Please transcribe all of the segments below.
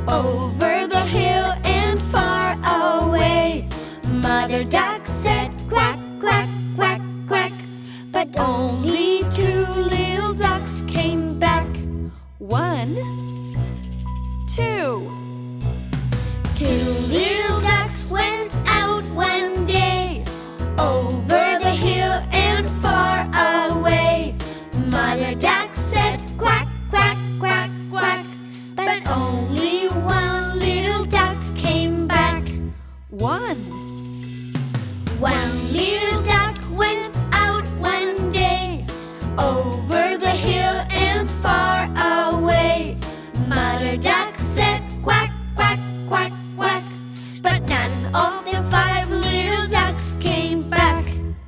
over the hill and far away. Mother duck said quack, quack, quack, quack, but only two little ducks came back. 1, 2. Two little ducks went out one day, over the hill and far away. Mother duck said quack, quack, quack, quack, but only one little duck came back. 1. One little duck went out one day, over the hill and far away. Mother duck said quack, quack, quack, quack, but none of the 5 little ducks came back.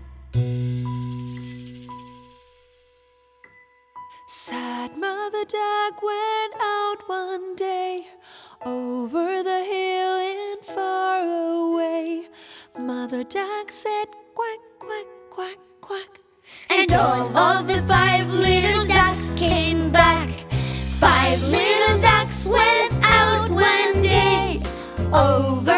Sad Mother Duck went out one day, over the hill and far away. Mother Duck said quack, quack, quack, quack, And all of the 5 little ducks came back. 5 little ducks went out one day, over